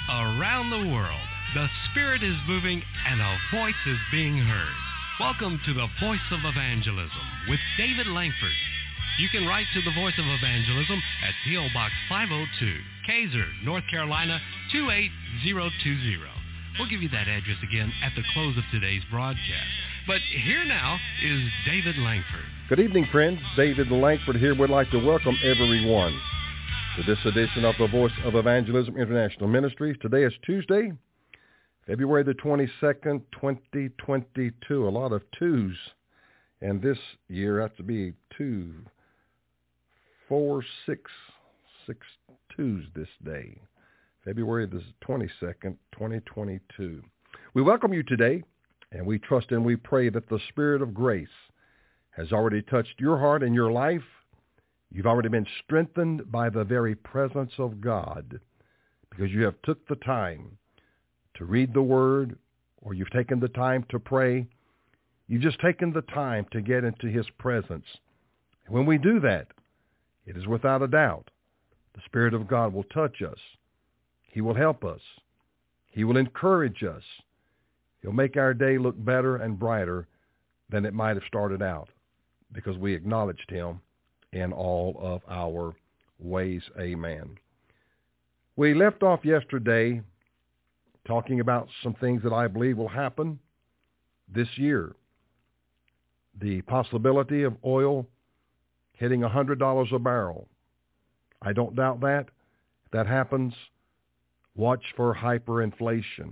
Around the world, the Spirit is moving and a voice is being heard. Welcome to the Voice of Evangelism with David Langford. You can write to the Voice of Evangelism at P.O. Box 502, Kaiser, North Carolina, 28020. We'll give you that address again at the close of today's broadcast. But here now is David Langford. Good evening, friends. David Langford here. Would like to welcome everyone to this edition of the Voice of Evangelism International Ministries. Today is Tuesday, February the 22nd, 2022. A lot of twos. And this year, that's to be 2, 4, 6 twos this day. February the 22nd, 2022. We welcome you today, and we trust and we pray that the Spirit of grace has already touched your heart and your life. You've already been strengthened by the very presence of God because you have took the time to read the Word, or you've taken the time to pray. You've just taken the time to get into His presence. And when we do that, it is without a doubt the Spirit of God will touch us. He will help us. He will encourage us. He'll make our day look better and brighter than it might have started out because we acknowledged Him in all of our ways. Amen. We left off yesterday talking about some things that I believe will happen this year. The possibility of oil hitting $100 a barrel. I don't doubt that. If that happens, watch for hyperinflation.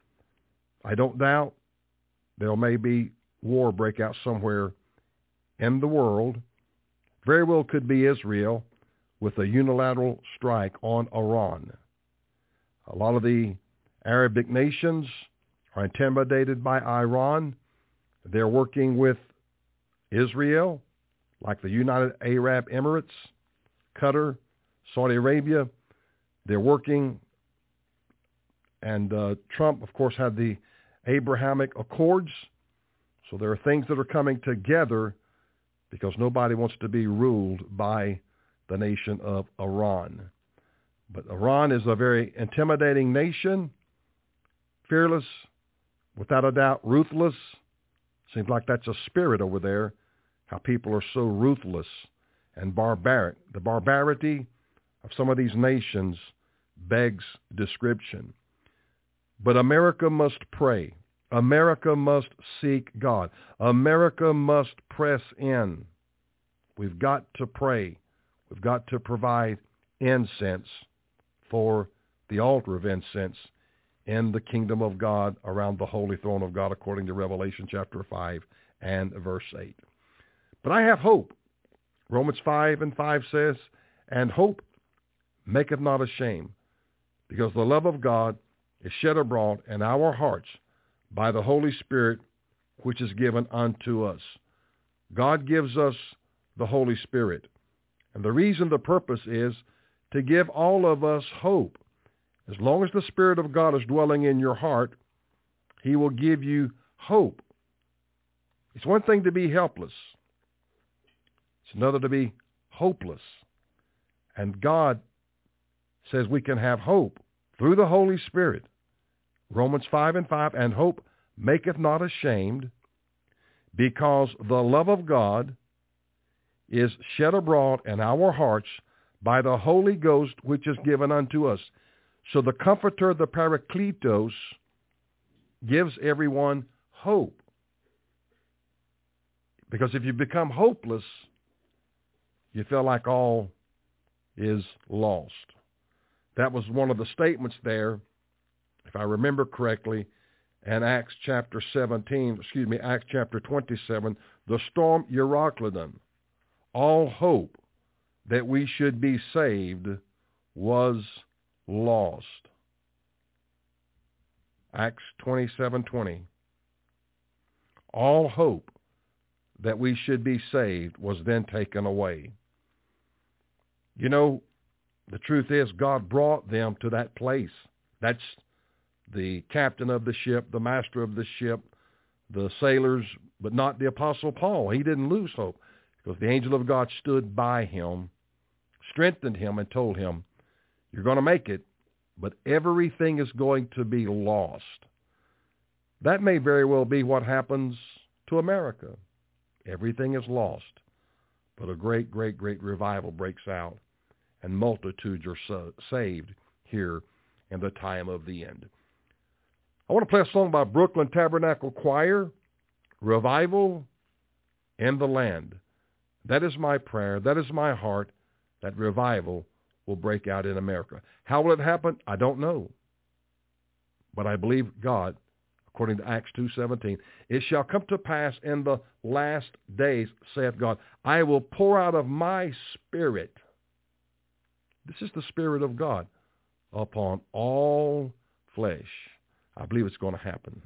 I don't doubt there may be war break out somewhere in the world. Very well could be Israel with a unilateral strike on Iran. A lot of the Arabic nations are intimidated by Iran. They're working with Israel, like the United Arab Emirates, Qatar, Saudi Arabia. They're working, and Trump, of course, had the Abrahamic Accords. So there are things that are coming together because nobody wants to be ruled by the nation of Iran. But Iran is a very intimidating nation, fearless, without a doubt, ruthless. Seems like that's a spirit over there, how people are so ruthless and barbaric. The barbarity of some of these nations begs description. But America must pray. America must seek God. America must press in. We've got to pray. We've got to provide incense for the altar of incense in the kingdom of God around the holy throne of God, according to Revelation chapter 5 and verse 8. But I have hope. Romans 5:5 says, and hope maketh not ashamed, because the love of God is shed abroad in our hearts by the Holy Spirit, which is given unto us. God gives us the Holy Spirit. And the reason, the purpose is to give all of us hope. As long as the Spirit of God is dwelling in your heart, He will give you hope. It's one thing to be helpless. It's another to be hopeless. And God says we can have hope through the Holy Spirit. Romans 5:5, and hope maketh not ashamed, because the love of God is shed abroad in our hearts by the Holy Ghost, which is given unto us. So the Comforter, the Parakletos, gives everyone hope. Because if you become hopeless, you feel like all is lost. That was one of the statements there, if I remember correctly, in Acts chapter 27, the storm Euroclydon. All hope that we should be saved was lost. Acts 27:20. All hope that we should be saved was then taken away. You know, the truth is God brought them to that place. That's the captain of the ship, the master of the ship, the sailors, but not the Apostle Paul. He didn't lose hope because the angel of God stood by him, strengthened him, and told him, you're going to make it. but everything is going to be lost. That may very well be what happens to America. Everything is lost, but a great, great, great revival breaks out, and multitudes are saved here in the time of the end. I want to play a song by Brooklyn Tabernacle Choir, Revival in the Land. That is my prayer. That is my heart, that revival will break out in America. How will it happen? I don't know. But I believe God, according to Acts 2:17, it shall come to pass in the last days, saith God, I will pour out of my Spirit. This is the Spirit of God upon all flesh. I believe it's going to happen.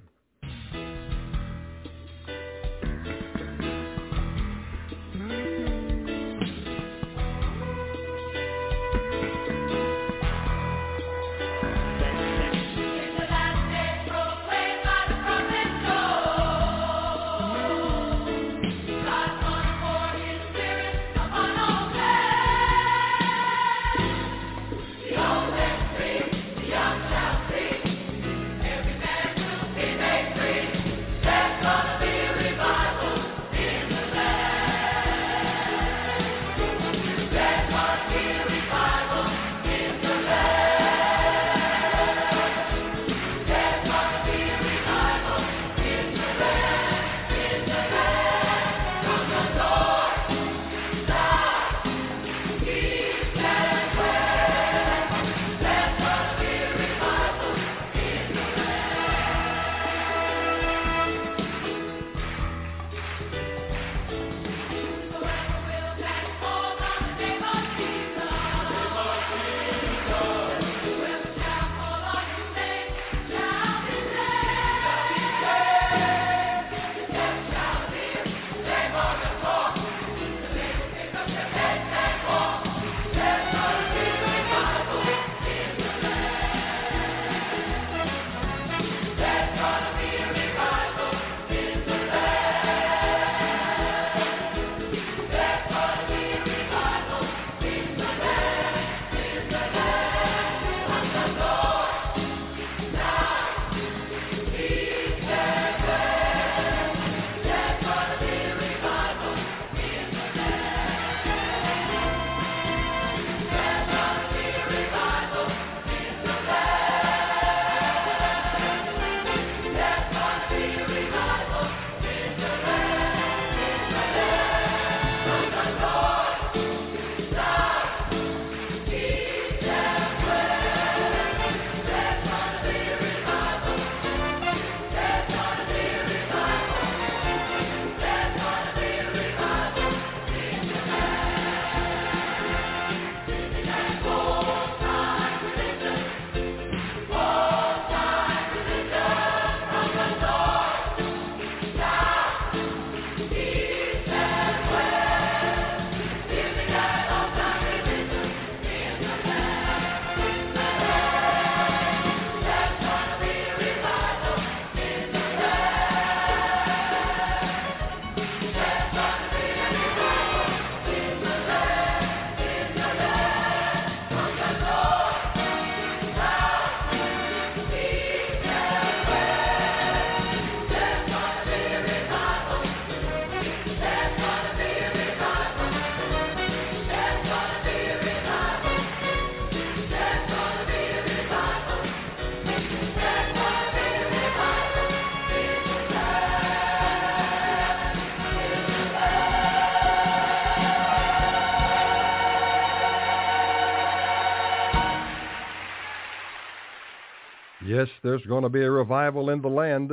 Yes, there's going to be a revival in the land.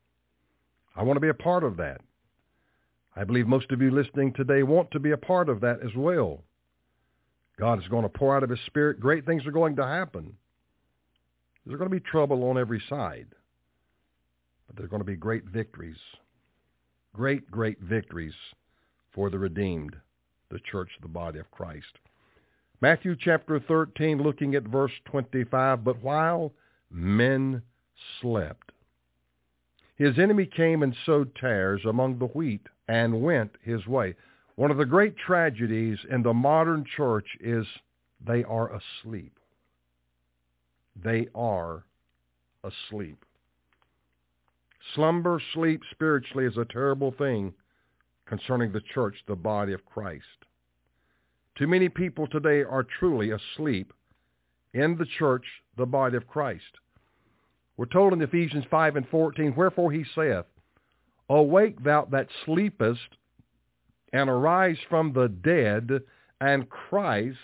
I want to be a part of that. I believe most of you listening today want to be a part of that as well. God is going to pour out of His Spirit. Great things are going to happen. There's going to be trouble on every side. But there's going to be great victories. Great, great victories for the redeemed, the church, the body of Christ. Matthew chapter 13, looking at verse 25, but while men slept, his enemy came and sowed tares among the wheat and went his way. One of the great tragedies in the modern church is they are asleep. they are asleep. Slumber, sleep spiritually is a terrible thing concerning the church, the body of Christ. Too many people today are truly asleep in the church, the body of Christ. We're told in Ephesians 5:14, wherefore he saith, awake thou that sleepest, and arise from the dead, and Christ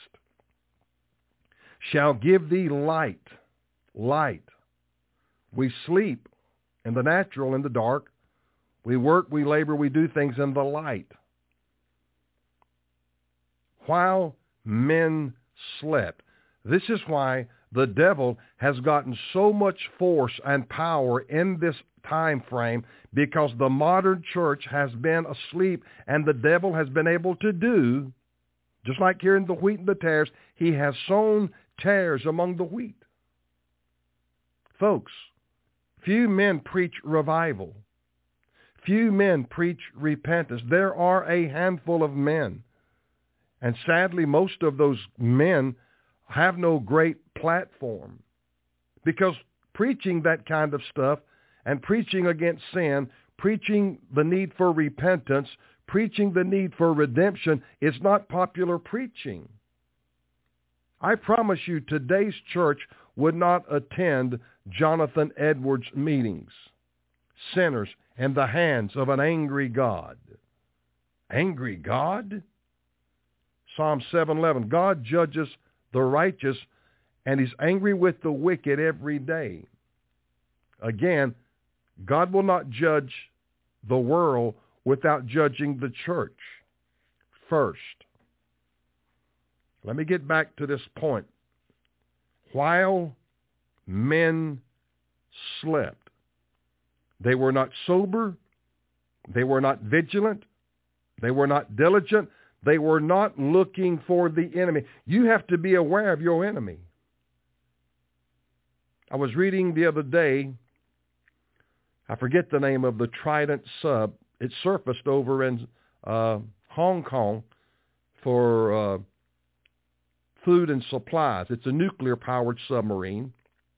shall give thee light. Light. We sleep in the natural, in the dark. We work, we labor, we do things in the light. While men slept. This is why the devil has gotten so much force and power in this time frame, because the modern church has been asleep, and the devil has been able to do, just like here in the wheat and the tares, he has sown tares among the wheat. Folks, few men preach revival. Few men preach repentance. There are a handful of men. And sadly, most of those men have no great platform. Because preaching that kind of stuff and preaching against sin, preaching the need for repentance, preaching the need for redemption is not popular preaching. I promise you, today's church would not attend Jonathan Edwards meetings. Sinners in the hands of an angry God. Angry God? Psalm 7:11, God judges the righteous, and he's angry with the wicked every day. Again, God will not judge the world without judging the church first. Let me get back to this point. While men slept, they were not sober, they were not vigilant, they were not diligent, they were not looking for the enemy. You have to be aware of your enemy. I was reading the other day, I forget the name of the Trident sub. It surfaced over in Hong Kong for food and supplies. It's a nuclear-powered submarine.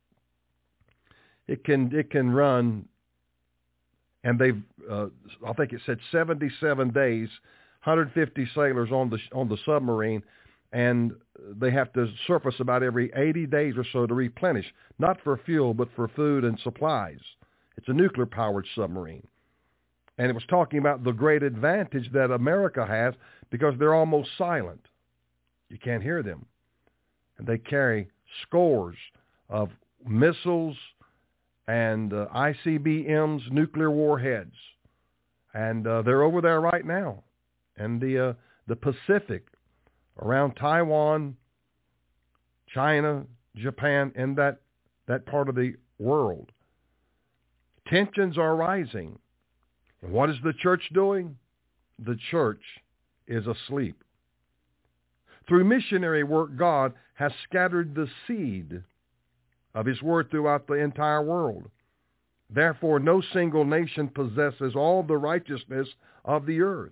It can run, and they've I think it said 77 days, 150 sailors on the submarine, and they have to surface about every 80 days or so to replenish, not for fuel but for food and supplies. It's a nuclear-powered submarine. And it was talking about the great advantage that America has because they're almost silent. You can't hear them. And they carry scores of missiles and ICBMs, nuclear warheads. And they're over there right now. And the Pacific, around Taiwan, China, Japan, and that part of the world. Tensions are rising. And what is the church doing? The church is asleep. Through missionary work, God has scattered the seed of his word throughout the entire world. Therefore, no single nation possesses all the righteousness of the earth.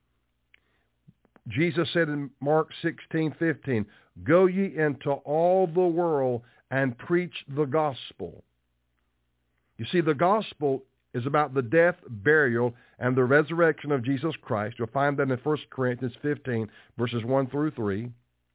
Jesus said in Mark 16:15, go ye into all the world and preach the gospel. You see, the gospel is about the death, burial, and the resurrection of Jesus Christ. You'll find that in 1 Corinthians 15, verses 1 through 3.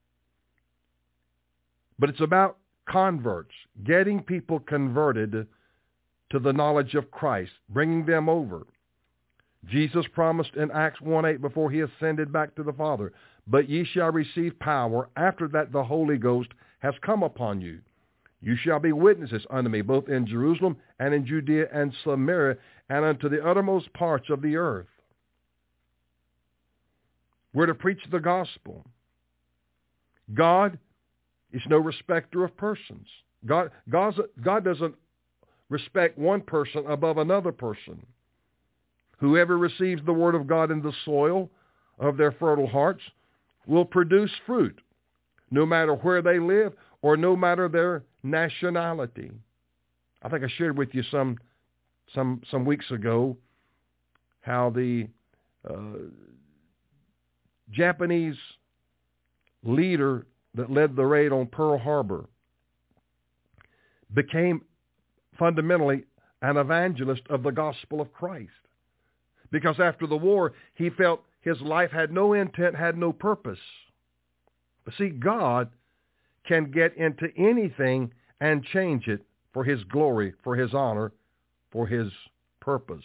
But it's about converts, getting people converted to the knowledge of Christ, bringing them over. Jesus promised in Acts 1:8 before he ascended back to the Father, but ye shall receive power after that the Holy Ghost has come upon you. You shall be witnesses unto me, both in Jerusalem and in Judea and Samaria, and unto the uttermost parts of the earth. We're to preach the gospel. God is no respecter of persons. God doesn't respect one person above another person. Whoever receives the word of God in the soil of their fertile hearts will produce fruit, no matter where they live or no matter their nationality. I think I shared with you some weeks ago how the Japanese leader that led the raid on Pearl Harbor, became fundamentally an evangelist of the gospel of Christ. Because after the war, he felt his life had no intent, had no purpose. But see, God can get into anything and change it for his glory, for his honor, for his purpose.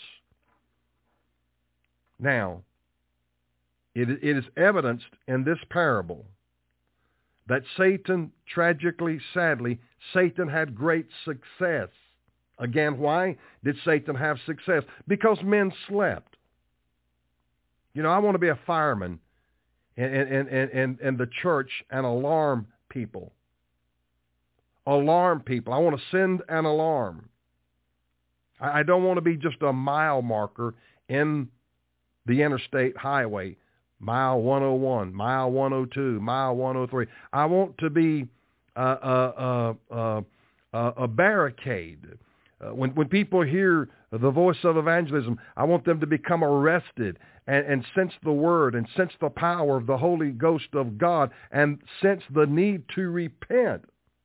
Now, it is evidenced in this parable that Satan, tragically, sadly, Satan had great success. Again, why did Satan have success? Because men slept. You know, I want to be a fireman in the church and alarm people. Alarm people. I want to send an alarm. I don't want to be just a mile marker in the interstate highway. Mile 101, mile 102, mile 103. I want to be a barricade. When people hear the voice of evangelism, I want them to become arrested and sense the word and sense the power of the Holy Ghost of God and sense the need to repent.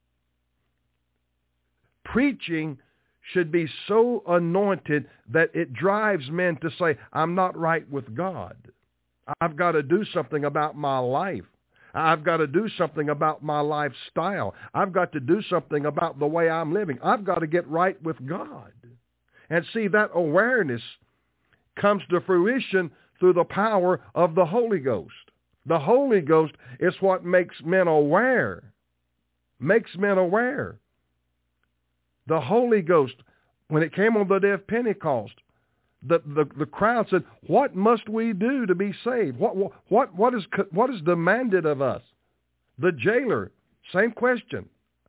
Preaching should be so anointed that it drives men to say, I'm not right with God. I've got to do something about my life. I've got to do something about my lifestyle. I've got to do something about the way I'm living. I've got to get right with God. And see, that awareness comes to fruition through the power of the Holy Ghost. The Holy Ghost is what makes men aware. Makes men aware. The Holy Ghost, when it came on the day of Pentecost, the crowd said, what must we do to be saved? What is demanded of us? The jailer, same question.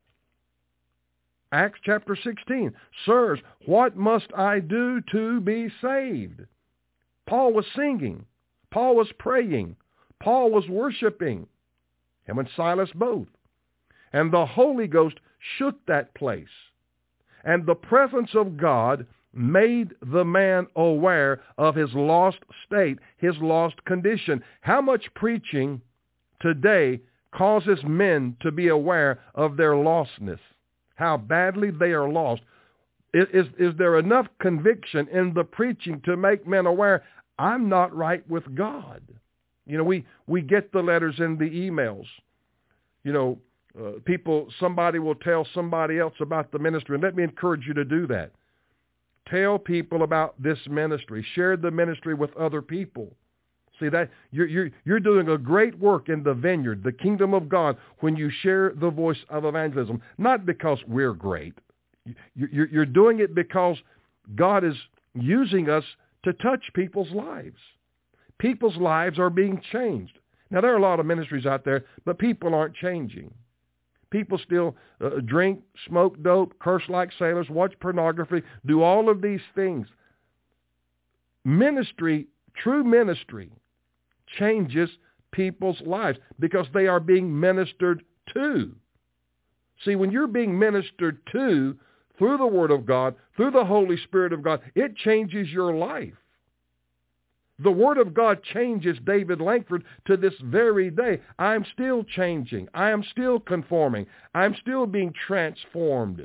Acts chapter 16, sirs, what must I do to be saved? Paul was singing. Paul was praying. Paul was worshiping. Him and Silas both. And the Holy Ghost shook that place. And the presence of God made the man aware of his lost state, his lost condition. How much preaching today causes men to be aware of their lostness, how badly they are lost? Is there enough conviction in the preaching to make men aware, I'm not right with God? You know, we get the letters and the emails. You know, somebody will tell somebody else about the ministry, and let me encourage you to do that. Tell people about this ministry. Share the ministry with other people. See that you're doing a great work in the vineyard, the kingdom of God, when you share the voice of evangelism. Not because we're great. You're doing it because God is using us to touch people's lives. People's lives are being changed. Now, there are a lot of ministries out there, but people aren't changing. People still drink, smoke dope, curse like sailors, watch pornography, do all of these things. Ministry, true ministry, changes people's lives because they are being ministered to. See, when you're being ministered to through the Word of God, through the Holy Spirit of God, it changes your life. The Word of God changes David Langford to this very day. I'm still changing. I am still conforming. I'm still being transformed.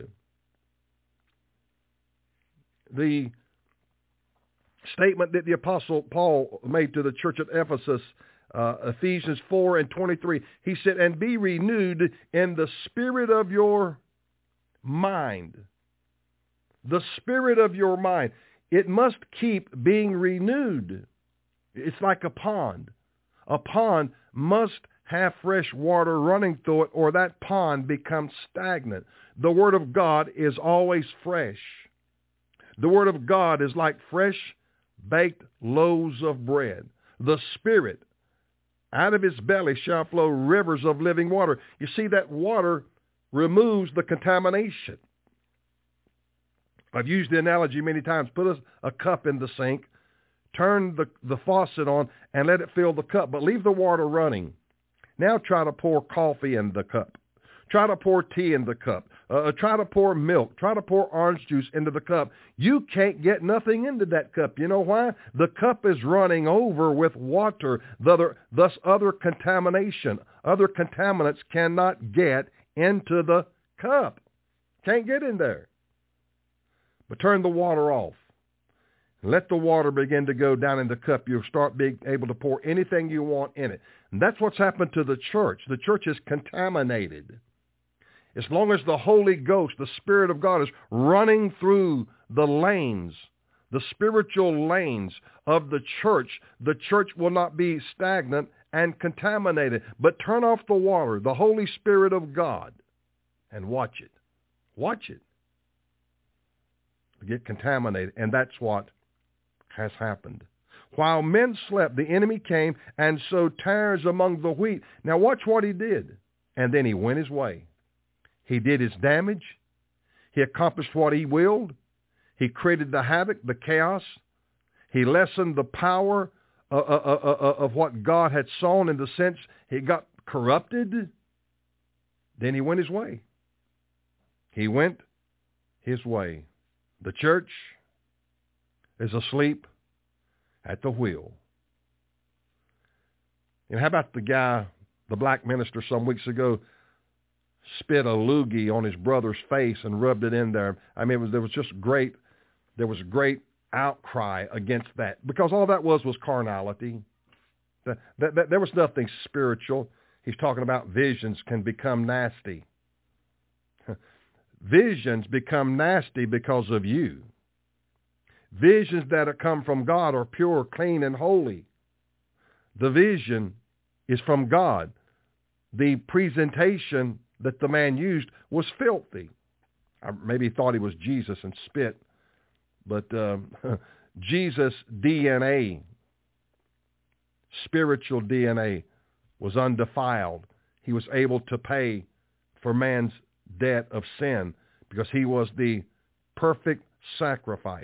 The statement that the Apostle Paul made to the church at Ephesus, Ephesians 4:23, he said, and be renewed in the spirit of your mind. The spirit of your mind. It must keep being renewed. It's like a pond. A pond must have fresh water running through it, or that pond becomes stagnant. The Word of God is always fresh. The Word of God is like fresh baked loaves of bread. The Spirit, out of his belly shall flow rivers of living water. You see, that water removes the contamination. I've used the analogy many times. Put a cup in the sink, turn the faucet on, and let it fill the cup, but leave the water running. Now try to pour coffee in the cup. Try to pour tea in the cup. Try to pour milk. Try to pour orange juice into the cup. You can't get nothing into that cup. You know why? The cup is running over with water. Thus other contamination, other contaminants cannot get into the cup. Can't get in there. But turn the water off. Let the water begin to go down in the cup. You'll start being able to pour anything you want in it. And that's what's happened to the church. The church is contaminated. As long as the Holy Ghost, the Spirit of God, is running through the lanes, the spiritual lanes of the church will not be stagnant and contaminated. But turn off the water, the Holy Spirit of God, and watch it. Watch it. Get contaminated. And that's what has happened. While men slept, the enemy came and sowed tares among the wheat. Now watch what he did. And then he went his way. He did his damage. He accomplished what he willed. He created the havoc, the chaos. He lessened the power of what God had sown in the sense he got corrupted. Then he went his way. He went his way. The church is asleep at the wheel. And how about the guy, the black minister some weeks ago, spit a loogie on his brother's face and rubbed it in there? I mean, there was a great outcry against that, because all that was carnality. There was nothing spiritual. He's talking about visions can become nasty. Visions become nasty because of you. Visions that come from God are pure, clean, and holy. The vision is from God. The presentation that the man used was filthy. I maybe thought he was Jesus and spit, but Jesus' DNA, spiritual DNA, was undefiled. He was able to pay for man's debt of sin because he was the perfect sacrifice.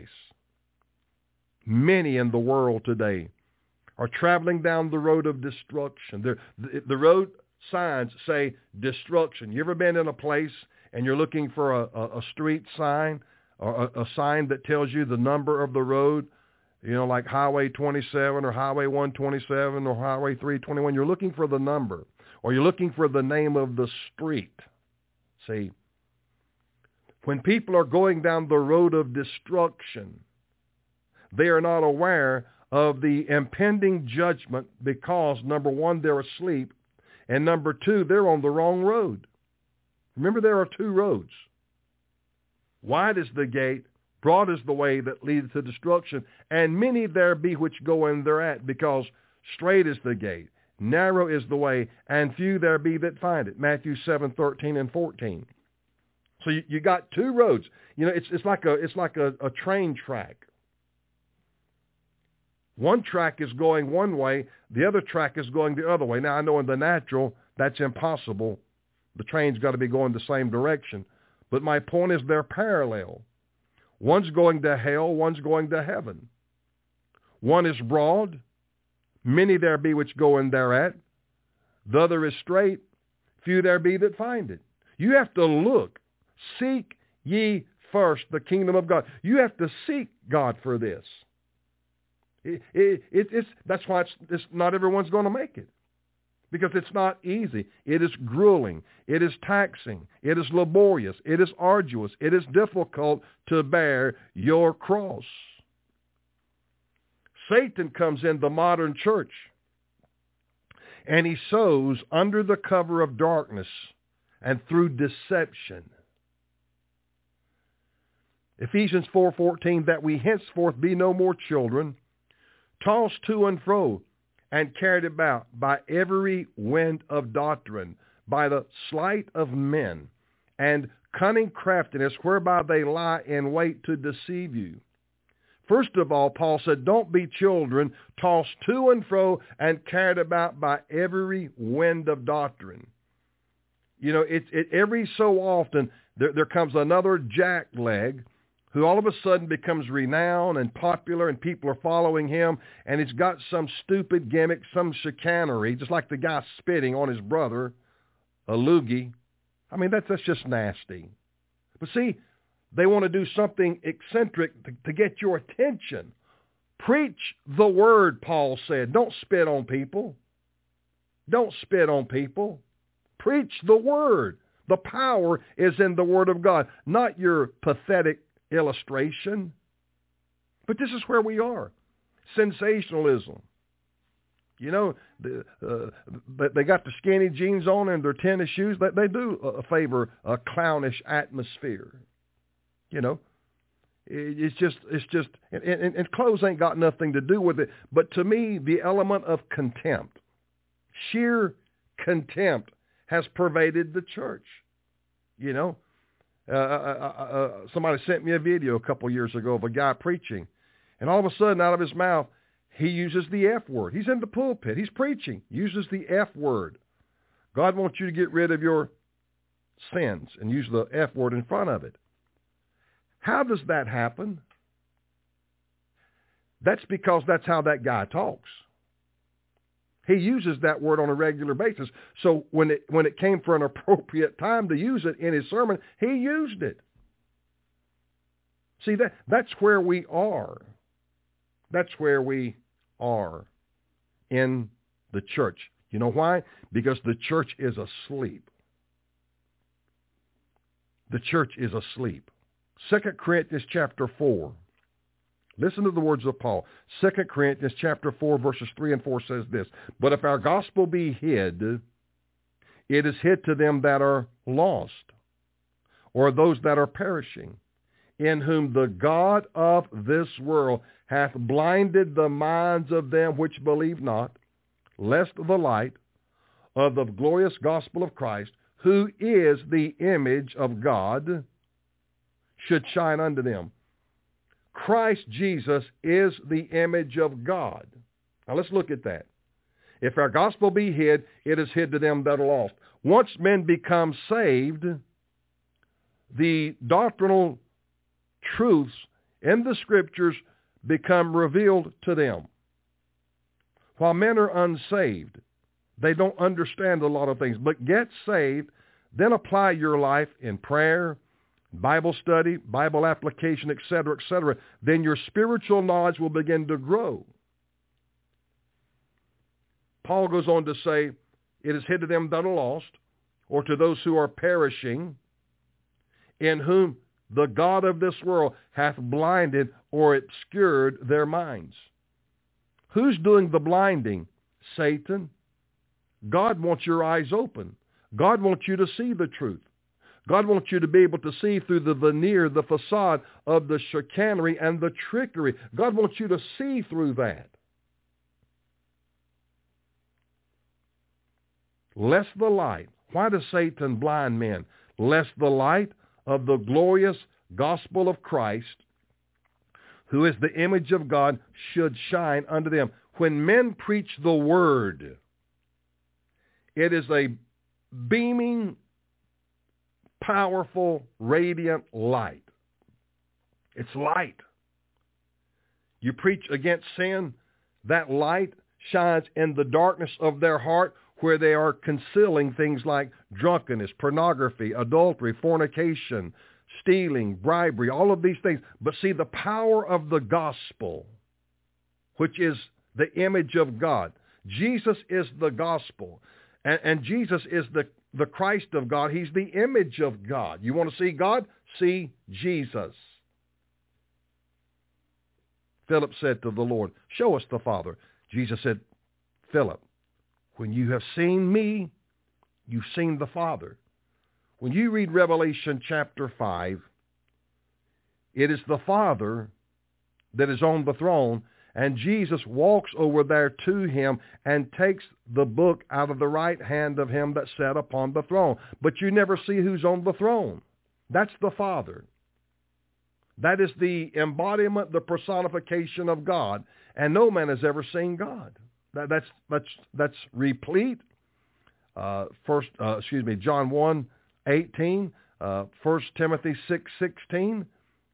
Many in the world today are traveling down the road of destruction. The road signs say destruction. You ever been in a place and you're looking for a street sign or a sign that tells you the number of the road, you know, like Highway 27 or Highway 127 or Highway 321. You're looking for the number, or you're looking for the name of the street. See, when people are going down the road of destruction, they are not aware of the impending judgment because, number one, they're asleep, and number two, they're on the wrong road. Remember, there are two roads. Wide is the gate, broad is the way that leads to destruction, and many there be which go in thereat, because straight is the gate, narrow is the way, and few there be that find it. Matthew 7:13 and 14. So you got two roads. You know, it's like a train track. One track is going one way, the other track is going the other way. Now, I know in the natural, that's impossible. The train's got to be going the same direction. But my point is they're parallel. One's going to hell, one's going to heaven. One is broad, many there be which go in thereat. The other is straight, few there be that find it. You have to look. Seek ye first the kingdom of God. You have to seek God for this. That's why it's not everyone's going to make it, because it's not easy. It is grueling. It is taxing. It is laborious. It is arduous. It is difficult to bear your cross. Satan comes in the modern church, and he sows under the cover of darkness and through deception. Ephesians 4:14, that we henceforth be no more children, tossed to and fro, and carried about by every wind of doctrine, by the sleight of men, and cunning craftiness, whereby they lie in wait to deceive you. First of all, Paul said, don't be children, tossed to and fro, and carried about by every wind of doctrine. You know, every so often, there comes another jackleg, who all of a sudden becomes renowned and popular, and people are following him, and he's got some stupid gimmick, some chicanery, just like the guy spitting on his brother, a loogie. I mean, that's just nasty. But see, they want to do something eccentric to get your attention. Preach the word, Paul said. Don't spit on people. Don't spit on people. Preach the word. The power is in the Word of God, not your pathetic illustration. But this is where we are. Sensationalism. You know, they got the skinny jeans on and their tennis shoes. They do favor a clownish atmosphere. You know, it's just, and clothes ain't got nothing to do with it. But to me, the element of contempt, sheer contempt, has pervaded the church. You know, somebody sent me a video a couple years ago of a guy preaching, and all of a sudden, out of his mouth, he uses the F word. He's in the pulpit. He's preaching. Uses the F word. God wants you to get rid of your sins and use the F word in front of it. How does that happen? That's because that's how that guy talks. He uses that word on a regular basis. So when it came for an appropriate time to use it in his sermon, he used it. See, that's where we are. That's where we are in the church. You know why? Because the church is asleep. The church is asleep. 2 Corinthians chapter 4. Listen to the words of Paul. 2 Corinthians chapter 4, verses 3 and 4 says this: "But if our gospel be hid, it is hid to them that are lost, or those that are perishing, in whom the God of this world hath blinded the minds of them which believe not, lest the light of the glorious gospel of Christ, who is the image of God, should shine unto them." Christ Jesus is the image of God. Now let's look at that. If our gospel be hid, it is hid to them that are lost. Once men become saved, the doctrinal truths in the Scriptures become revealed to them. While men are unsaved, they don't understand a lot of things. But get saved, then apply your life in prayer, Bible study, Bible application, etc., etc. Then your spiritual knowledge will begin to grow. Paul goes on to say, it is hid to them that are lost, or to those who are perishing, in whom the God of this world hath blinded or obscured their minds. Who's doing the blinding? Satan. God wants your eyes open. God wants you to see the truth. God wants you to be able to see through the veneer, the facade of the chicanery and the trickery. God wants you to see through that. Lest the light. Why does Satan blind men? Lest the light of the glorious gospel of Christ, who is the image of God, should shine unto them. When men preach the word, it is a beaming, powerful, radiant light. It's light. You preach against sin, that light shines in the darkness of their heart, where they are concealing things like drunkenness, pornography, adultery, fornication, stealing, bribery, all of these things. But see, the power of the gospel, which is the image of God. Jesus is the gospel, and Jesus is the Christ of God. He's the image of God. You want to see God? See Jesus. Philip said to the Lord, "Show us the Father." Jesus said, "Philip, when you have seen me, you've seen the Father." When you read Revelation chapter 5, it is the Father that is on the throne, and Jesus walks over there to him and takes the book out of the right hand of him that sat upon the throne. But you never see who's on the throne. That's the Father. That is the embodiment, the personification of God, and no man has ever seen God. That's replete. John 1:18, 1 Timothy 6:16.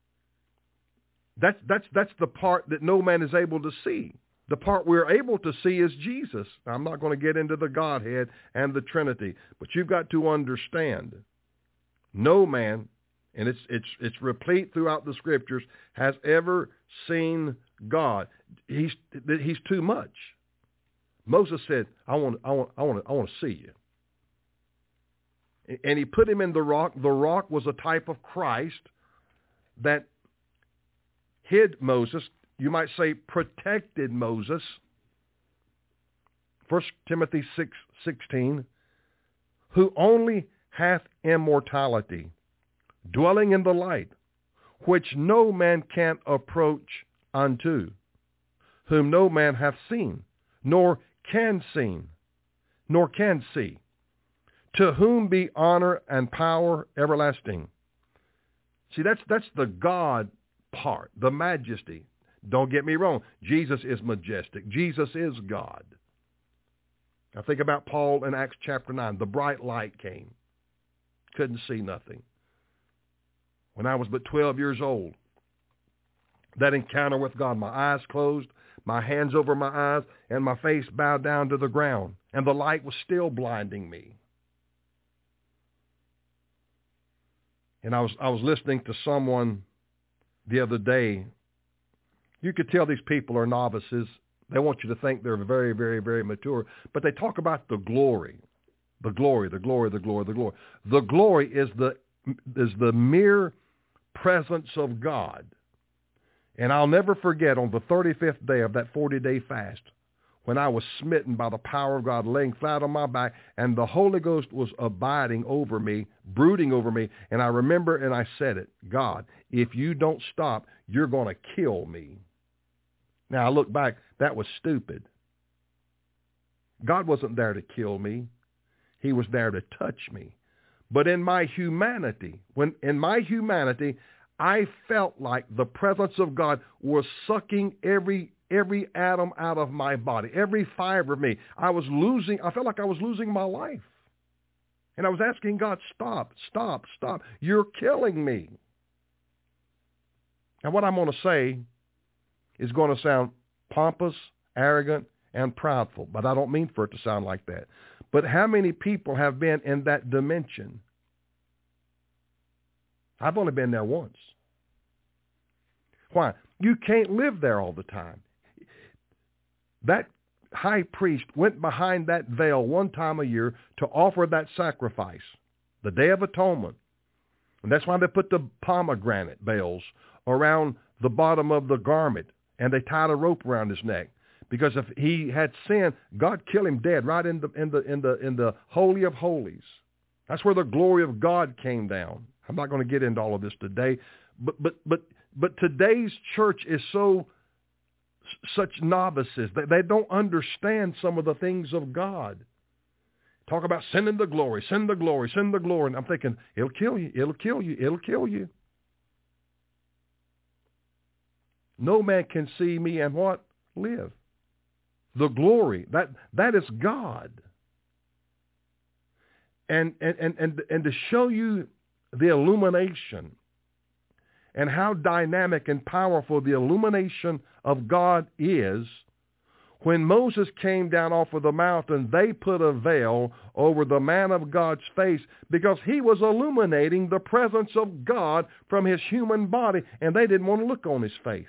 That's the part that no man is able to see. The part we're able to see is Jesus. Now, I'm not going to get into the Godhead and the Trinity, but you've got to understand, no man, and it's replete throughout the Scriptures, has ever seen God. He's too much. Moses said, I want to see you. And he put him in the rock. The rock was a type of Christ that hid Moses. You might say protected Moses. 1 Timothy 6:16, who only hath immortality, dwelling in the light, which no man can approach unto, whom no man hath seen, nor can see, to whom be honor and power everlasting. See, that's the God part, the majesty. Don't get me wrong. Jesus is majestic. Jesus is God. Now think about Paul in Acts chapter 9. The bright light came. Couldn't see nothing. When I was but 12 years old, that encounter with God, my eyes closed, my hands over my eyes, and my face bowed down to the ground. And the light was still blinding me. And I was listening to someone the other day. You could tell these people are novices. They want you to think they're very, very, very mature. But they talk about the glory. The glory, the glory, the glory, the glory. The glory is the mere presence of God. And I'll never forget on the 35th day of that 40-day fast when I was smitten by the power of God, laying flat on my back, and the Holy Ghost was abiding over me, brooding over me. And I remember, and I said it, God, if you don't stop, you're going to kill me. Now, I look back, that was stupid. God wasn't there to kill me. He was there to touch me. But in my humanity, I felt like the presence of God was sucking every atom out of my body, every fiber of me. I felt like I was losing my life. And I was asking God, stop, stop, stop. You're killing me. Now what I'm going to say is going to sound pompous, arrogant, and proudful, but I don't mean for it to sound like that. But how many people have been in that dimension? I've only been there once. Why? You can't live there all the time. That high priest went behind that veil one time a year to offer that sacrifice, the Day of Atonement. And that's why they put the pomegranate bells around the bottom of the garment, and they tied a rope around his neck. Because if he had sinned, God killed him dead right in the Holy of Holies. That's where the glory of God came down. I'm not going to get into all of this today, but today's church is such novices that they don't understand some of the things of God. Talk about sending the glory, send the glory, send the glory. And I'm thinking, it'll kill you, it'll kill you, it'll kill you. No man can see me and what? Live. The glory, that is God. And to show you the illumination and how dynamic and powerful the illumination of God is, when Moses came down off of the mountain, they put a veil over the man of God's face because he was illuminating the presence of God from his human body, and they didn't want to look on his face.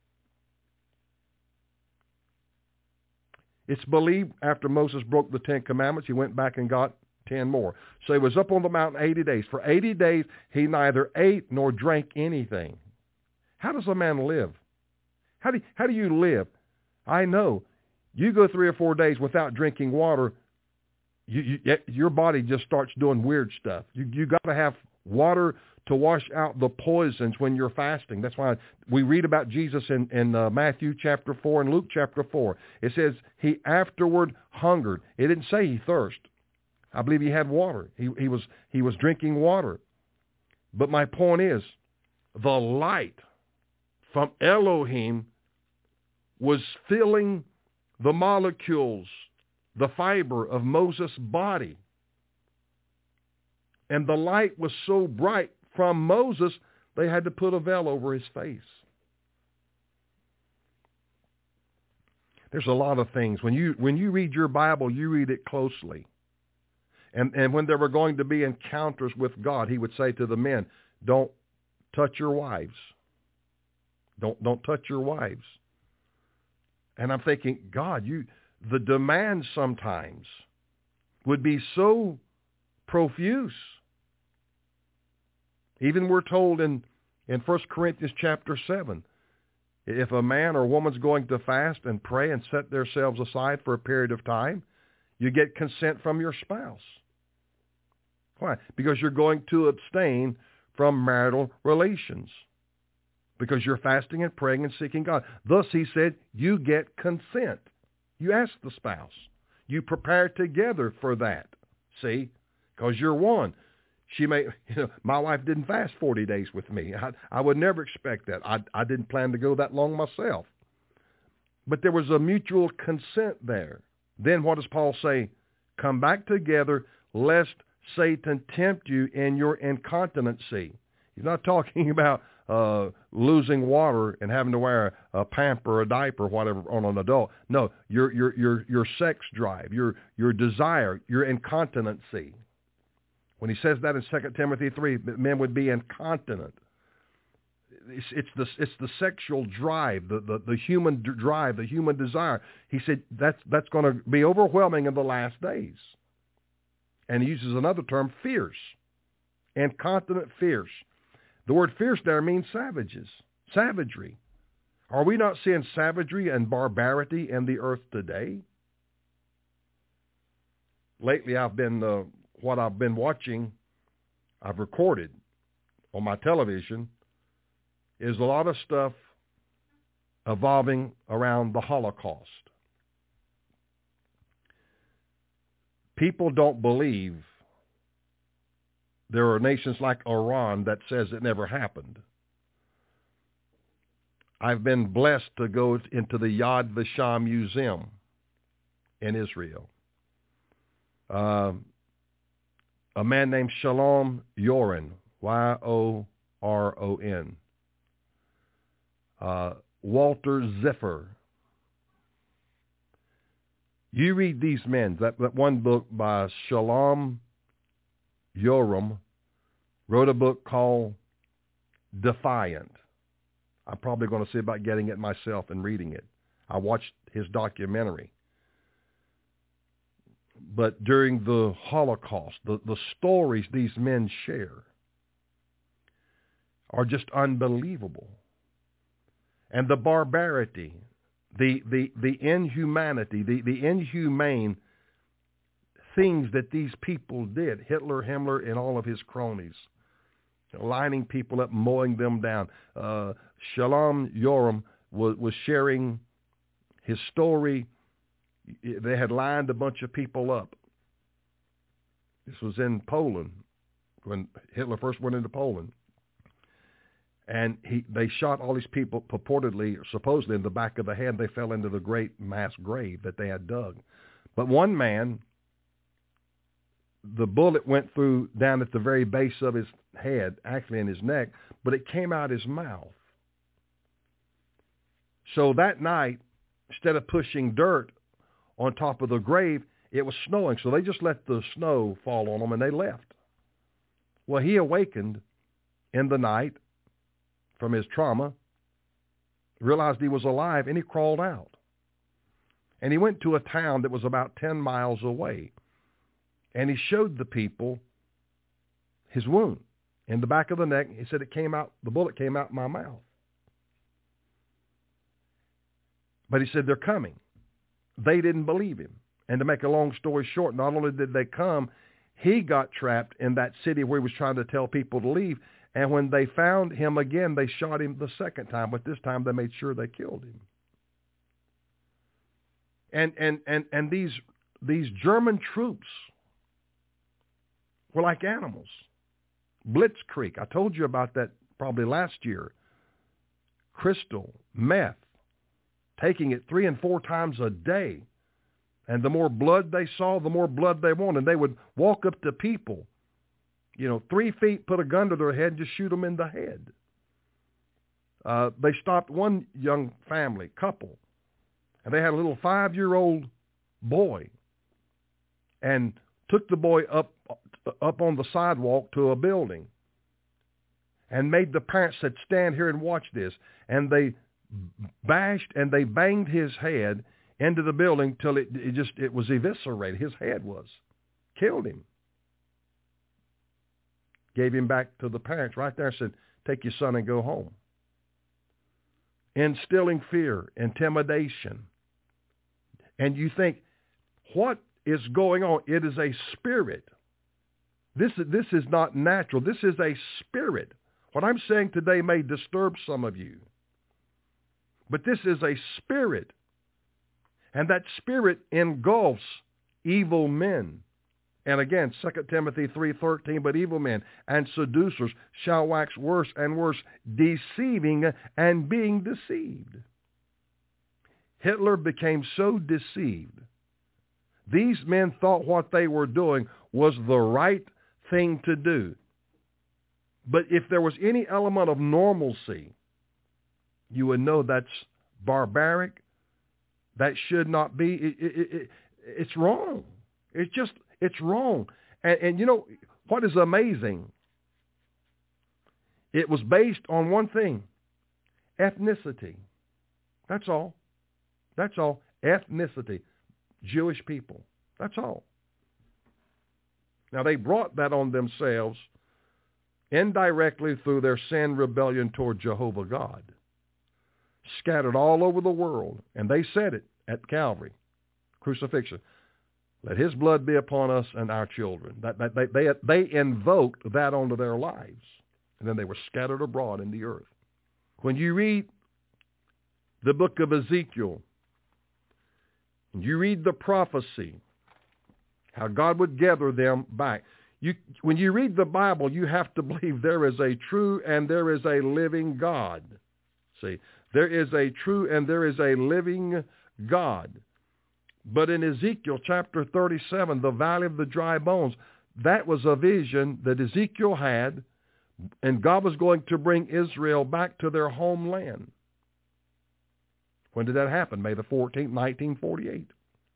It's believed after Moses broke the 10 Commandments, he went back and got 10 more. So he was up on the mountain 80 days. For 80 days, he neither ate nor drank anything. How does a man live? How do you live? I know. You go 3 or 4 days without drinking water, your body just starts doing weird stuff. You got to have water to wash out the poisons when you're fasting. That's why we read about Jesus in Matthew chapter 4 and Luke chapter 4. It says he afterward hungered. It didn't say he thirsted. I believe he had water. He was drinking water. But my point is, the light from Elohim was filling the molecules, the fiber of Moses' body. And the light was so bright from Moses, they had to put a veil over his face. There's a lot of things. When you read your Bible, you read it closely. And when there were going to be encounters with God, he would say to the men, don't touch your wives. Don't touch your wives. And I'm thinking, God, the demands sometimes would be so profuse Even we're told in 1 Corinthians chapter 7, if a man or woman's going to fast and pray and set themselves aside for a period of time, you get consent from your spouse. Why? Because you're going to abstain from marital relations. Because you're fasting and praying and seeking God. Thus, he said, you get consent. You ask the spouse. You prepare together for that. See? Because you're one. She may, my wife didn't fast 40 days with me. I would never expect that. I didn't plan to go that long myself. But there was a mutual consent there. Then what does Paul say? Come back together, lest Satan tempt you in your incontinency. He's not talking about losing water and having to wear a pamper or a diaper or whatever on an adult. No, your sex drive, your desire, your incontinency. When he says that in 2 Timothy 3, men would be incontinent. It's the sexual drive, the human drive, the human desire. He said that's going to be overwhelming in the last days. And he uses another term, fierce. Incontinent, fierce. The word fierce there means savagery. Are we not seeing savagery and barbarity in the earth today? Lately, what I've been watching, I've recorded on my television, is a lot of stuff evolving around the Holocaust. People don't believe. There are nations like Iran that says it never happened. I've been blessed to go into the Yad Vashem Museum in Israel. A man named Shalom Yoron, Y-O-R-O-N. Walter Ziffer. You read these men, that one book by Shalom Yoram, wrote a book called Defiant. I'm probably going to see about getting it myself and reading it. I watched his documentary. But during the Holocaust, the stories these men share are just unbelievable. And the barbarity, the inhumanity, the inhumane things that these people did, Hitler, Himmler, and all of his cronies, lining people up, mowing them down. Shalom Yoram was sharing his story. They had lined a bunch of people up. This was in Poland, when Hitler first went into Poland. And they shot all these people purportedly, supposedly, in the back of the head. They fell into the great mass grave that they had dug. But one man, the bullet went through down at the very base of his head, actually in his neck, but it came out his mouth. So that night, instead of pushing dirt on top of the grave, it was snowing. So they just let the snow fall on them and they left. Well, he awakened in the night from his trauma, realized he was alive, and he crawled out. And he went to a town that was about 10 miles away. And he showed the people his wound in the back of the neck. He said the bullet came out my mouth. But he said, they're coming. They didn't believe him. And to make a long story short, not only did they come, he got trapped in that city where he was trying to tell people to leave. And when they found him again, they shot him the second time, but this time they made sure they killed him. And these German troops were like animals. Blitzkrieg, I told you about that probably last year. Crystal, meth, taking it 3 and 4 times a day. And the more blood they saw, the more blood they wanted. And they would walk up to people, 3 feet, put a gun to their head, and just shoot them in the head. They stopped one young family, couple, and they had a little 5-year-old boy and took the boy up on the sidewalk to a building and made the parents said, stand here and watch this. And they bashed and they banged his head into the building till it was eviscerated. His head was. Killed him. gave him back to the parents right there and said, take your son and go home. Instilling fear, intimidation. And you think, what is going on? It is a spirit. This is not natural. This is a spirit. What I'm saying today may disturb some of you. But this is a spirit. And that spirit engulfs evil men. And again, 2 Timothy 3:13, but evil men and seducers shall wax worse and worse, deceiving and being deceived. Hitler became so deceived. These men thought what they were doing was the right thing to do. But if there was any element of normalcy, you would know that's barbaric. That should not be. It's wrong. It's wrong. And you know, what is amazing, it was based on one thing, ethnicity. That's all. That's all. Ethnicity. Jewish people. That's all. Now, they brought that on themselves indirectly through their sin rebellion toward Jehovah God. Scattered all over the world. And they said it at Calvary, crucifixion. Let his blood be upon us and our children. They invoked that onto their lives. And then they were scattered abroad in the earth. When you read the book of Ezekiel, and you read the prophecy, how God would gather them back. When you read the Bible, you have to believe there is a true and there is a living God. See, there is a true and there is a living God. But in Ezekiel chapter 37, the valley of the dry bones, that was a vision that Ezekiel had, and God was going to bring Israel back to their homeland. When did that happen? May the 14th, 1948.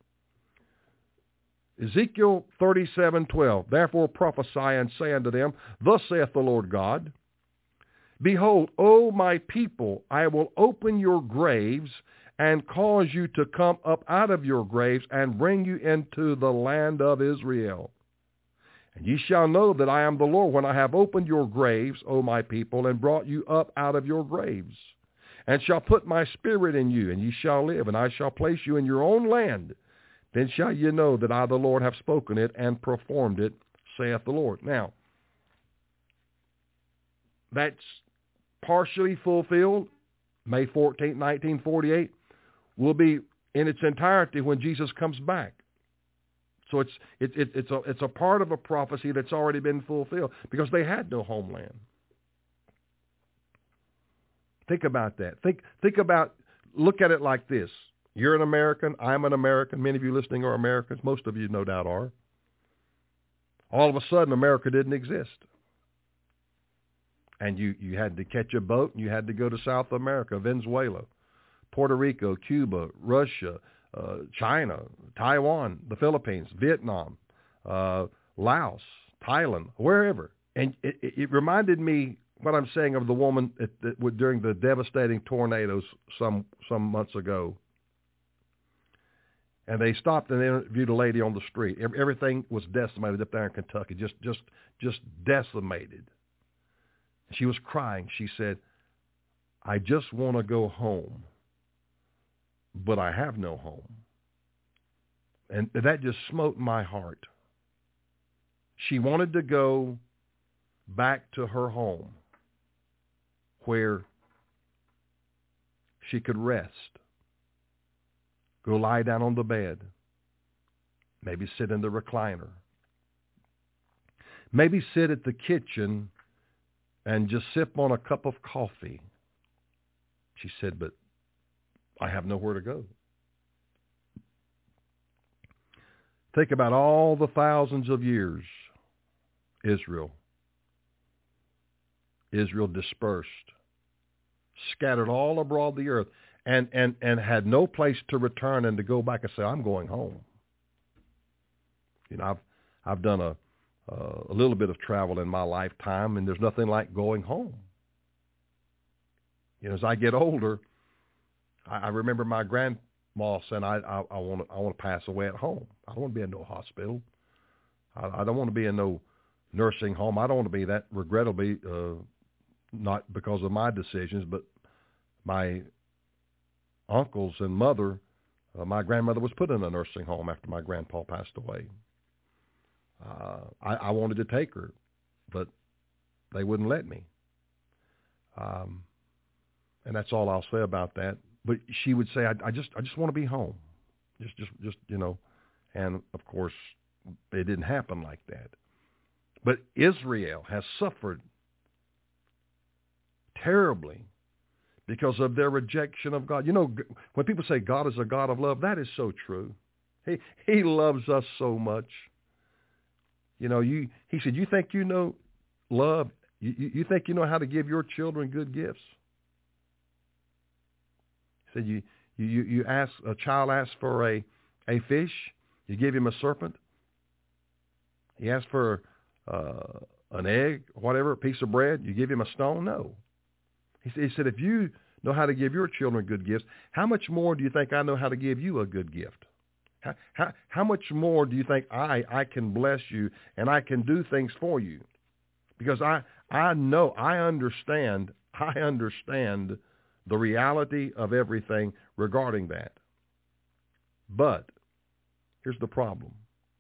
Ezekiel 37:12. Therefore prophesy and say unto them, thus saith the Lord God, behold, O my people, I will open your graves and cause you to come up out of your graves and bring you into the land of Israel. And ye shall know that I am the Lord when I have opened your graves, O my people, and brought you up out of your graves. And shall put my spirit in you, and ye shall live, and I shall place you in your own land. Then shall ye know that I, the Lord, have spoken it and performed it, saith the Lord. Now, that's partially fulfilled. May 14, 1948 will be in its entirety when Jesus comes back. So it's a part of a prophecy that's already been fulfilled because they had no homeland. Think about that. Think about, look at it like this. You're an American. I'm an American. Many of you listening are Americans. Most of you no doubt are. All of a sudden, America didn't exist. And you had to catch a boat and you had to go to South America, Venezuela, Puerto Rico, Cuba, Russia, China, Taiwan, the Philippines, Vietnam, Laos, Thailand, wherever. And it reminded me what I'm saying of the woman during the devastating tornadoes some months ago. And they stopped and interviewed a lady on the street. Everything was decimated up there in Kentucky, just decimated. She was crying. She said, I just want to go home, but I have no home. And that just smote my heart. She wanted to go back to her home where she could rest, go lie down on the bed, maybe sit in the recliner, maybe sit at the kitchen and just sip on a cup of coffee. She said, but I have nowhere to go. Think about all the thousands of years Israel dispersed, scattered all abroad the earth, and had no place to return and to go back and say, I'm going home. You know, I've done a little bit of travel in my lifetime, and there's nothing like going home. You know, as I get older, I remember my grandma saying, I want to pass away at home. I don't want to be in no hospital. I don't want to be in no nursing home. I don't want to be that, regrettably, not because of my decisions, but my uncles and mother, my grandmother was put in a nursing home after my grandpa passed away. I wanted to take her, but they wouldn't let me. And that's all I'll say about that. But she would say, I just want to be home. Just, you know. And, of course, it didn't happen like that. But Israel has suffered terribly because of their rejection of God. You know, when people say God is a God of love, that is so true. He loves us so much. You know, he said, you think you know love? You think you know how to give your children good gifts? He said, you ask, a child asks for a fish, you give him a serpent. He asks for an egg, whatever, a piece of bread, you give him a stone? No. He said, if you know how to give your children good gifts, how much more do you think I know how to give you a good gift? How much more do you think I can bless you and I can do things for you? Because I know, I understand the reality of everything regarding that. But here's the problem.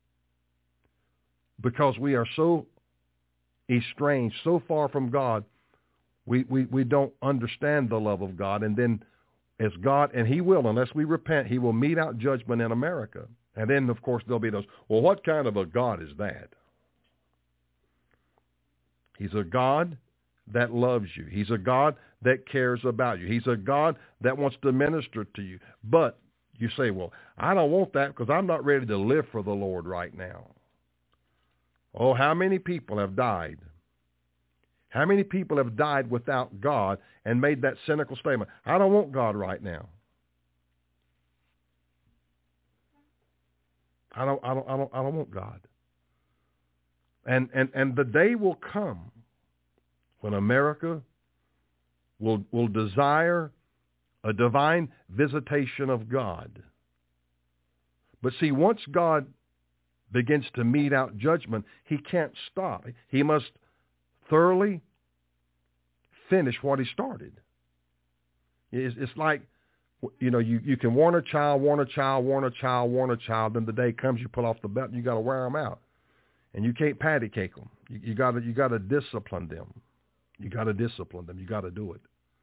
Because we are so estranged, so far from God, we don't understand the love of God. And then as God, and he will, unless we repent, he will mete out judgment in America. And then, of course, there'll be those, well, what kind of a God is that? He's a God that loves you. He's a God that cares about you. He's a God that wants to minister to you. But you say, well, I don't want that because I'm not ready to live for the Lord right now. Oh, how many people have died? How many people have died without God and made that cynical statement? I don't want God right now. I don't want God. And the day will come when America will desire a divine visitation of God. But see, once God begins to mete out judgment, he can't stop. He must thoroughly finish what he started. It's like, you know, you can warn a child, then the day comes you pull off the belt and you got to wear them out. And you can't patty cake them. You got to discipline them. You got to discipline them. You got to do it.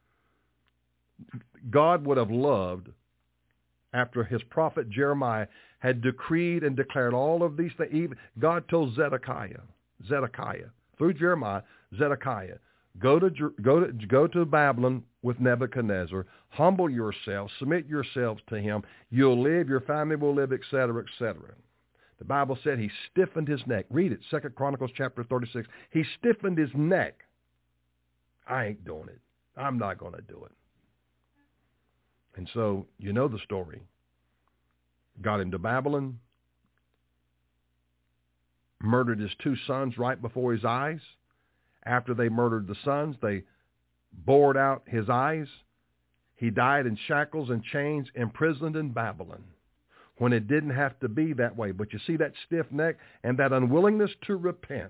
God would have loved, after his prophet Jeremiah had decreed and declared all of these things, even God told Zedekiah through Jeremiah, Zedekiah, go to Babylon with Nebuchadnezzar, humble yourselves, submit yourselves to him. You'll live, your family will live, etc., etc. The Bible said he stiffened his neck. Read it, 2 Chronicles chapter 36. He stiffened his neck. I ain't doing it. I'm not going to do it. And so, you know the story. Got him to Babylon, murdered his two sons right before his eyes. After they murdered the sons, they bored out his eyes. He died in shackles and chains, imprisoned in Babylon, when it didn't have to be that way. But you see that stiff neck and that unwillingness to repent,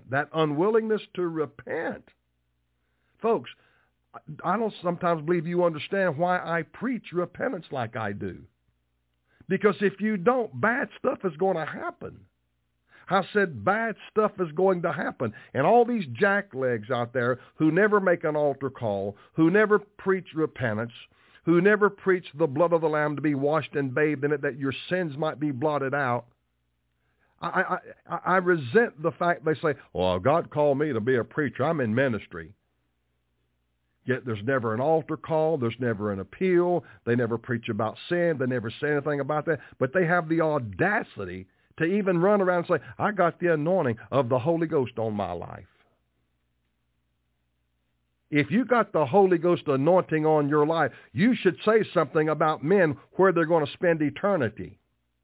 Folks, I don't sometimes believe you understand why I preach repentance like I do. Because if you don't, bad stuff is going to happen. I said bad stuff is going to happen. And all these jacklegs out there who never make an altar call, who never preach repentance, who never preach the blood of the Lamb to be washed and bathed in it, that your sins might be blotted out. I resent the fact they say, well, God called me to be a preacher. I'm in ministry. Yet there's never an altar call. There's never an appeal. They never preach about sin. They never say anything about that. But they have the audacity to even run around and say, I got the anointing of the Holy Ghost on my life. If you got the Holy Ghost anointing on your life, you should say something about men where they're going to spend eternity.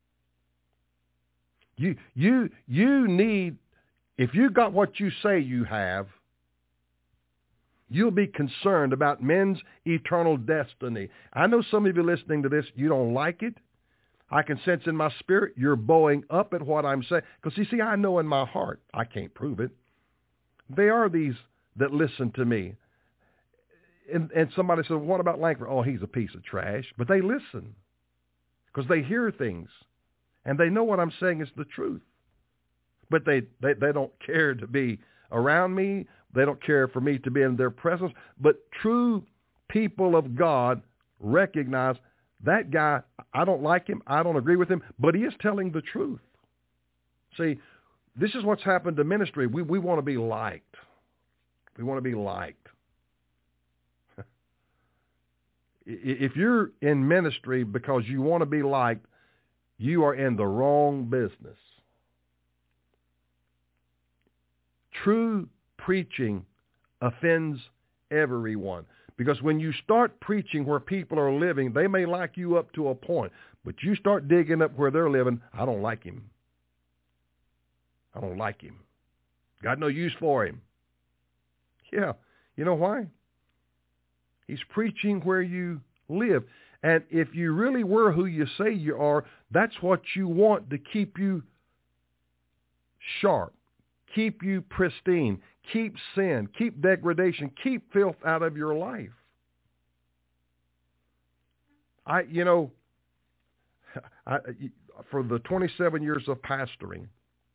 You need, if you got what you say you have, you'll be concerned about men's eternal destiny. I know some of you listening to this, you don't like it. I can sense in my spirit you're bowing up at what I'm saying. Because you see, I know in my heart, I can't prove it. They are these that listen to me. And somebody said, what about Langford? Oh, he's a piece of trash. But they listen because they hear things and they know what I'm saying is the truth. But they don't care to be around me. They don't care for me to be in their presence. But true people of God recognize that guy, I don't like him, I don't agree with him, but he is telling the truth. See, this is what's happened to ministry. We want to be liked. We want to be liked. If you're in ministry because you want to be liked, you are in the wrong business. True preaching offends everyone. Because when you start preaching where people are living, they may like you up to a point. But you start digging up where they're living, I don't like him. I don't like him. Got no use for him. Yeah. You know why? He's preaching where you live. And if you really were who you say you are, that's what you want to keep you sharp, keep you pristine, keep sin, keep degradation, keep filth out of your life. For the 27 years of pastoring,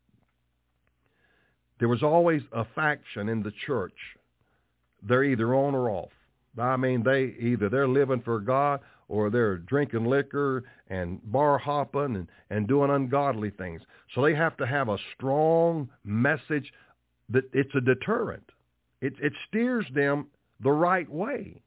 there was always a faction in the church. They're either on or off. I mean, they're living for God or they're drinking liquor and bar hopping and doing ungodly things. So they have to have a strong message that it's a deterrent. It steers them the right way.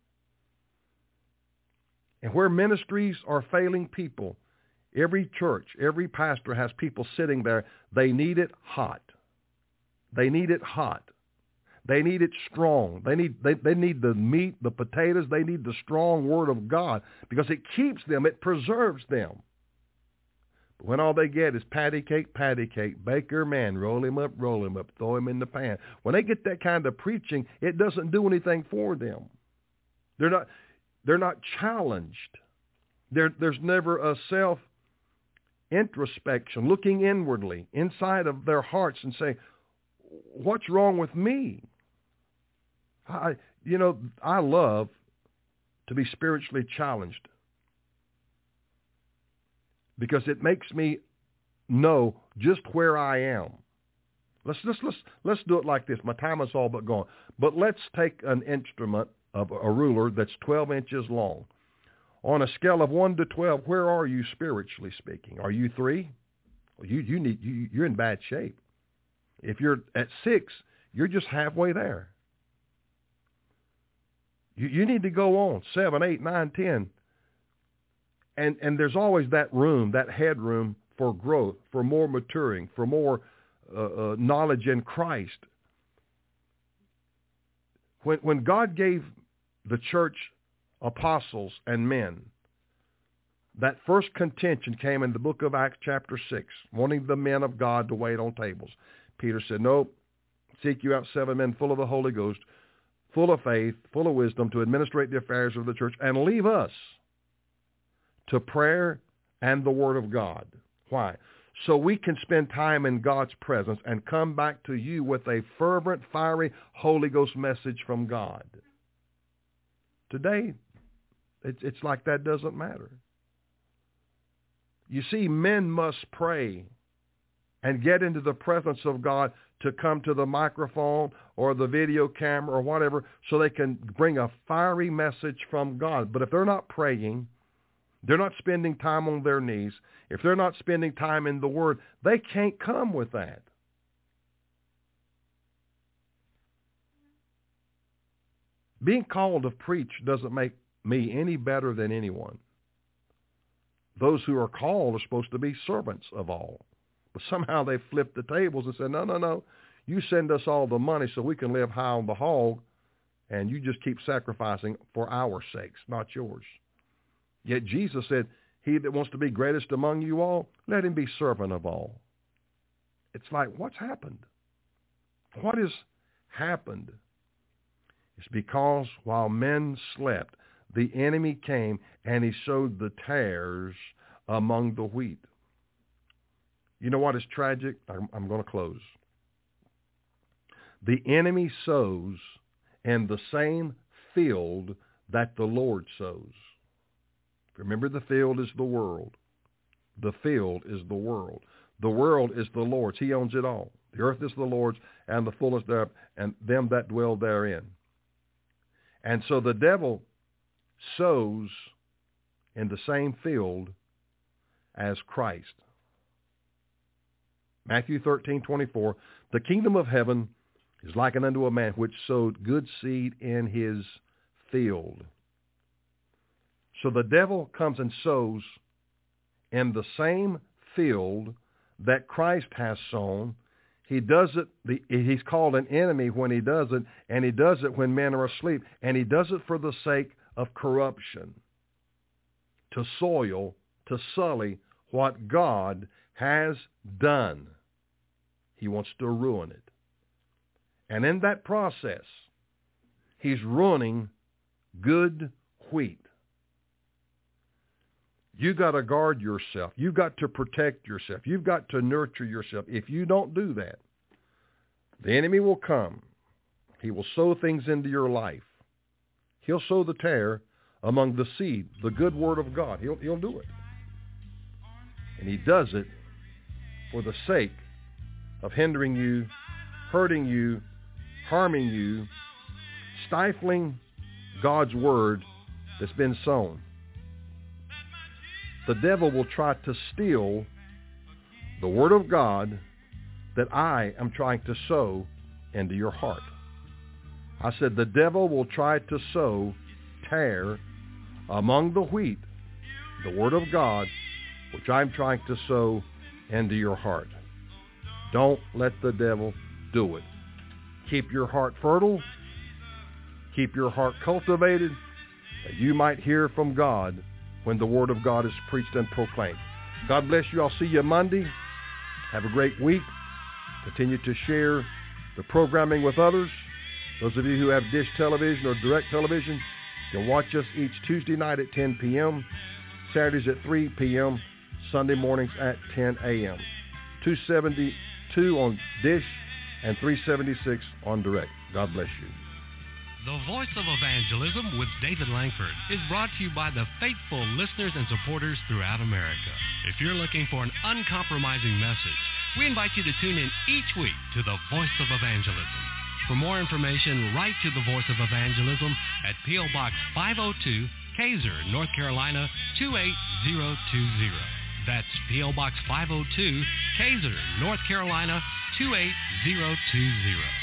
And where ministries are failing people, every church, every pastor has people sitting there. They need it hot. They need it hot. They need it strong. They need the meat, the potatoes. They need the strong word of God because it keeps them. It preserves them. But when all they get is patty cake, baker man, roll him up, throw him in the pan. When they get that kind of preaching, it doesn't do anything for them. They're not challenged. There's never a self-introspection, looking inwardly, inside of their hearts and saying, what's wrong with me? I love to be spiritually challenged because it makes me know just where I am. Let's do it like this. My time is all but gone. But let's take an instrument of a ruler that's 12 inches long. On a scale of 1 to 12, where are you spiritually speaking? Are you 3? Well, you're in bad shape. If you're at 6, you're just halfway there. You need to go on 7, 8, 9, 10. And there's always that room, that headroom for growth, for more maturing, for more knowledge in Christ. When God gave the church apostles and men, that first contention came in the book of Acts chapter 6, wanting the men of God to wait on tables. Peter said, no, seek you out 7 men full of the Holy Ghost, full of faith, full of wisdom, to administrate the affairs of the church, and leave us to prayer and the word of God. Why? So we can spend time in God's presence and come back to you with a fervent, fiery Holy Ghost message from God. Today, it's like that doesn't matter. You see, men must pray and get into the presence of God to come to the microphone or the video camera or whatever so they can bring a fiery message from God. But if they're not praying, they're not spending time on their knees, if they're not spending time in the Word, they can't come with that. Being called to preach doesn't make me any better than anyone. Those who are called are supposed to be servants of all. But somehow they flipped the tables and said, no, you send us all the money so we can live high on the hog, and you just keep sacrificing for our sakes, not yours. Yet Jesus said, he that wants to be greatest among you all, let him be servant of all. It's like, what's happened? What has happened? It's because while men slept, the enemy came and he sowed the tares among the wheat. You know what is tragic? I'm going to close. The enemy sows in the same field that the Lord sows. Remember, the field is the world. The field is the world. The world is the Lord's. He owns it all. The earth is the Lord's, and the fullness thereof, and them that dwell therein. And so the devil sows in the same field as Christ. Matthew 13:24, the kingdom of heaven is likened unto a man which sowed good seed in his field. So the devil comes and sows in the same field that Christ has sown. He does it, he's called an enemy when he does it, and he does it when men are asleep, and he does it for the sake of corruption, to soil, to sully what God has done. He wants to ruin it. And in that process, he's ruining good wheat. You got to guard yourself. You've got to protect yourself. You've got to nurture yourself. If you don't do that, the enemy will come. He will sow things into your life. He'll sow the tare among the seed, the good word of God. He'll do it. And he does it for the sake of hindering you, hurting you, harming you, stifling God's word that's been sown. The devil will try to steal the word of God that I am trying to sow into your heart. I said the devil will try to sow tare among the wheat, the word of God, which I'm trying to sow into your heart. Don't let the devil do it. Keep your heart fertile. Keep your heart cultivated, that you might hear from God when the word of God is preached and proclaimed. God bless you. I'll see you Monday. Have a great week. Continue to share the programming with others. Those of you who have dish television or direct television can watch us each Tuesday night at 10 p.m., Saturdays at 3 p.m., Sunday mornings at 10 a.m. 272 on dish and 376 on direct. God bless you. The Voice of Evangelism with David Langford is brought to you by the faithful listeners and supporters throughout America. If you're looking for an uncompromising message, we invite you to tune in each week to the Voice of Evangelism. For more information, write to the Voice of Evangelism at P.O. Box 502, Kaiser, North Carolina 28020. That's P.O. Box 502, Kaiser, North Carolina 28020.